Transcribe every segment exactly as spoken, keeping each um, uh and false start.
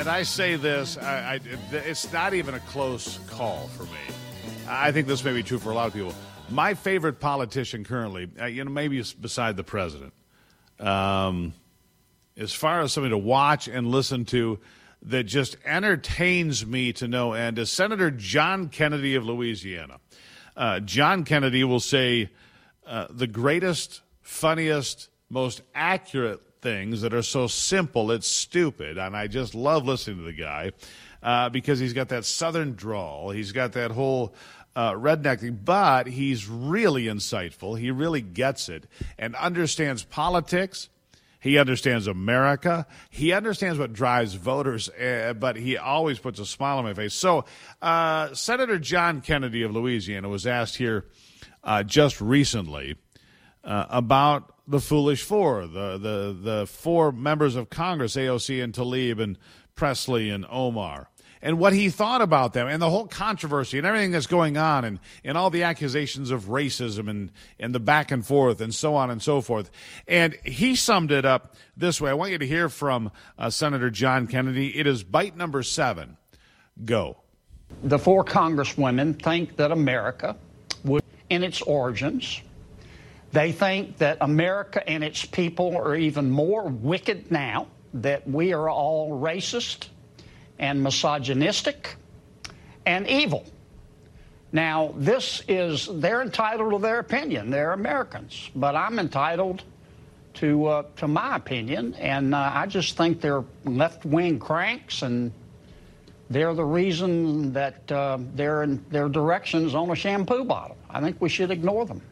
and I say this, I, I, it's not even a close call for me. I think this may be true for a lot of people. My favorite politician currently, uh, you know, maybe beside the president, um, as far as something to watch and listen to that just entertains me to no end, is Senator John Kennedy of Louisiana. Uh, John Kennedy will say uh, the greatest, funniest, most accurate things that are so simple it's stupid, and I just love listening to the guy uh, because he's got that southern drawl, he's got that whole uh, redneck thing, but he's really insightful, he really gets it, and understands politics, he understands America, he understands what drives voters, uh, but he always puts a smile on my face. So uh, Senator John Kennedy of Louisiana was asked here uh, just recently uh, about the Foolish Four, the, the the four members of Congress, A O C and Tlaib and Presley and Omar, and what he thought about them and the whole controversy and everything that's going on and, and all the accusations of racism and, and the back and forth and so on and so forth. And he summed it up this way. I want you to hear from uh, Senator John Kennedy. It is bite number seven. Go. The four congresswomen think that America would, in its origins, they think that America and its people are even more wicked now, that we are all racist and misogynistic and evil. Now, this is, they're entitled to their opinion. They're Americans. But I'm entitled to uh, to my opinion, and uh, I just think they're left-wing cranks, and they're the reason that uh, their, their direction's on a shampoo bottle. I think we should ignore them.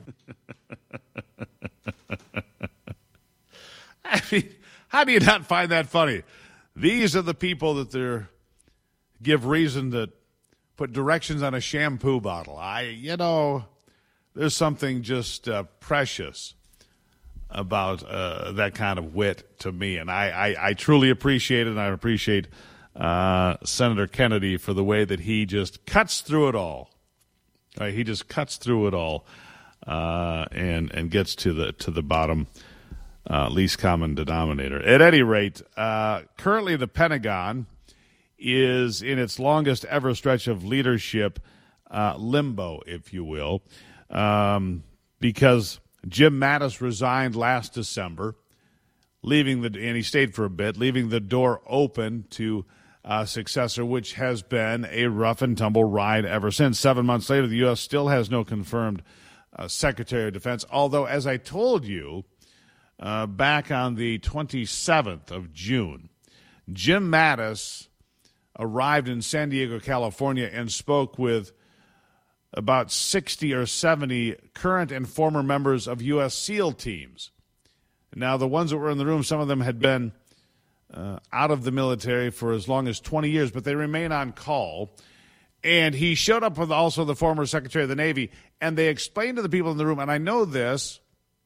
I mean, how do you not find that funny? These are the people that they give reason to put directions on a shampoo bottle. I, you know, there's something just uh, precious about uh, that kind of wit to me, and I, I, I truly appreciate it, and I appreciate uh, Senator Kennedy for the way that he just cuts through it all. Right? He just cuts through it all uh, and and gets to the to the bottom. Uh, least common denominator. At any rate, uh, currently the Pentagon is in its longest ever stretch of leadership uh, limbo, if you will, um, because Jim Mattis resigned last December, leaving the and he stayed for a bit, leaving the door open to a successor, which has been a rough and tumble ride ever since. Seven months later, the U S still has no confirmed uh, Secretary of Defense, although, as I told you, Uh, back on the twenty-seventh of June, Jim Mattis arrived in San Diego, California, and spoke with about sixty or seventy current and former members of U S SEAL teams. Now, the ones that were in the room, some of them had been uh, out of the military for as long as twenty years, but they remain on call. And he showed up with also the former Secretary of the Navy, and they explained to the people in the room, and I know this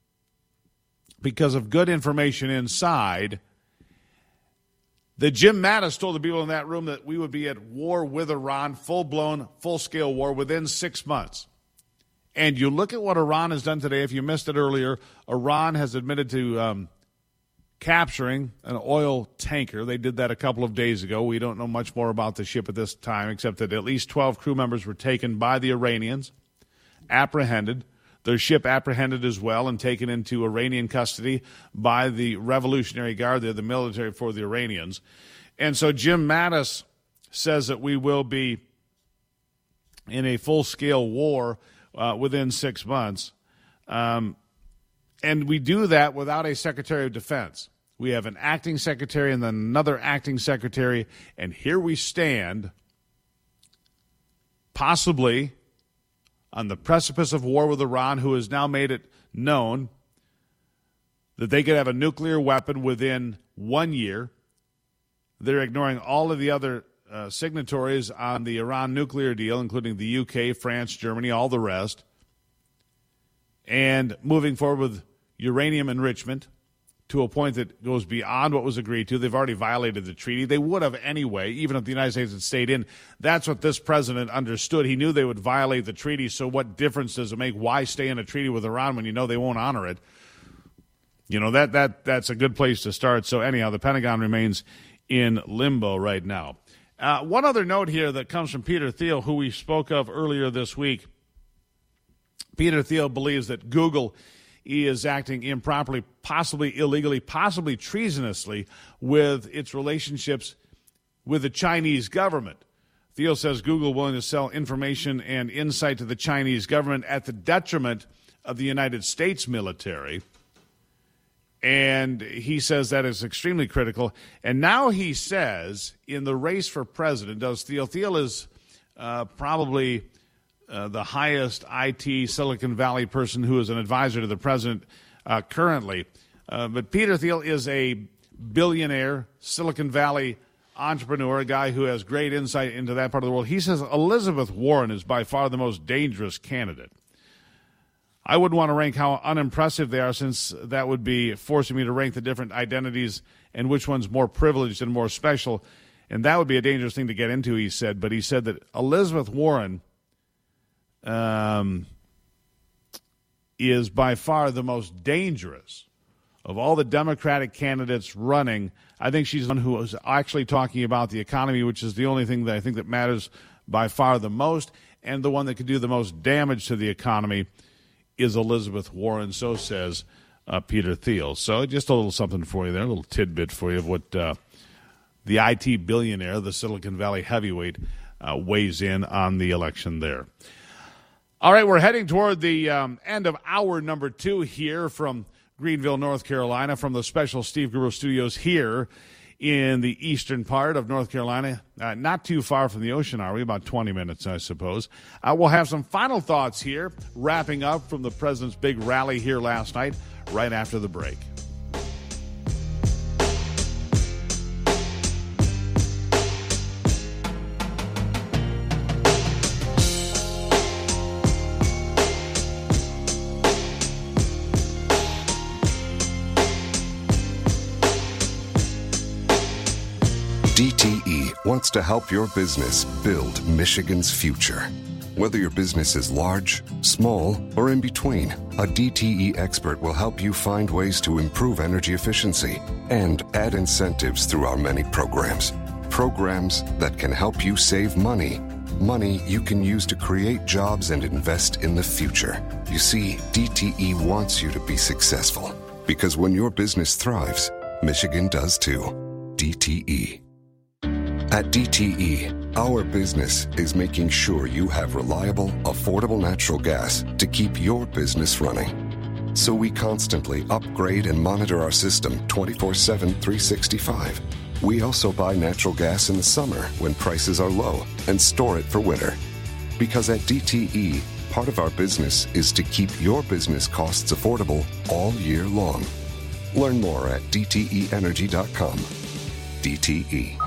because of good information inside, that Jim Mattis told the people in that room that we would be at war with Iran, full-blown, full-scale war, within six months. And you look at what Iran has done today. If you missed it earlier, Iran has admitted to um, capturing an oil tanker. They did that a couple of days ago. We don't know much more about the ship at this time, except that at least twelve crew members were taken by the Iranians, apprehended. Their ship apprehended as well and taken into Iranian custody by the Revolutionary Guard. They're the military for the Iranians. And so Jim Mattis says that we will be in a full-scale war uh, within six months. Um, and we do that without a Secretary of Defense. We have an acting secretary and then another acting secretary, and here we stand, possibly on the precipice of war with Iran, who has now made it known that they could have a nuclear weapon within one year. They're ignoring all of the other uh, signatories on the Iran nuclear deal, including the U K, France, Germany, all the rest, and moving forward with uranium enrichment to a point that goes beyond what was agreed to. They've already violated the treaty. They would have anyway, even if the United States had stayed in. That's what this president understood. He knew they would violate the treaty, so what difference does it make? Why stay in a treaty with Iran when you know they won't honor it? You know, that that that's a good place to start. So anyhow, the Pentagon remains in limbo right now. Uh, one other note here that comes from Peter Thiel, who we spoke of earlier this week. Peter Thiel believes that Google is acting improperly, possibly illegally, possibly treasonously with its relationships with the Chinese government. Thiel says Google willing to sell information and insight to the Chinese government at the detriment of the United States military. And he says that is extremely critical. And now he says in the race for president, does Thiel, Thiel is uh, probably uh, the highest I T Silicon Valley person who is an advisor to the president uh, currently. Uh, but Peter Thiel is a billionaire Silicon Valley entrepreneur, a guy who has great insight into that part of the world. He says Elizabeth Warren is by far the most dangerous candidate. I wouldn't want to rank how unimpressive they are, since that would be forcing me to rank the different identities and which one's more privileged and more special, and that would be a dangerous thing to get into, he said. But he said that Elizabeth Warren um, is by far the most dangerous of all the Democratic candidates running. I think she's the one who is actually talking about the economy, which is the only thing that I think that matters by far the most, and the one that could do the most damage to the economy is Elizabeth Warren, so says uh, Peter Thiel. So just a little something for you there, a little tidbit for you of what uh, the I T billionaire, the Silicon Valley heavyweight, uh, weighs in on the election there. All right, we're heading toward the um, end of hour number two here from Greenville, North Carolina, from the special Steve Guru Studios here in the eastern part of North Carolina. Uh, not too far from the ocean, are we? About twenty minutes, I suppose. Uh, we'll have some final thoughts here, wrapping up from the president's big rally here last night, right after the break. D T E wants to help your business build Michigan's future. Whether your business is large, small, or in between, a D T E expert will help you find ways to improve energy efficiency and add incentives through our many programs. Programs that can help you save money. Money you can use to create jobs and invest in the future. You see, D T E wants you to be successful, because when your business thrives, Michigan does too. D T E. At D T E, our business is making sure you have reliable, affordable natural gas to keep your business running. So we constantly upgrade and monitor our system twenty-four seven, three sixty-five. We also buy natural gas in the summer when prices are low and store it for winter. Because at D T E, part of our business is to keep your business costs affordable all year long. Learn more at D T E energy dot com. D T E.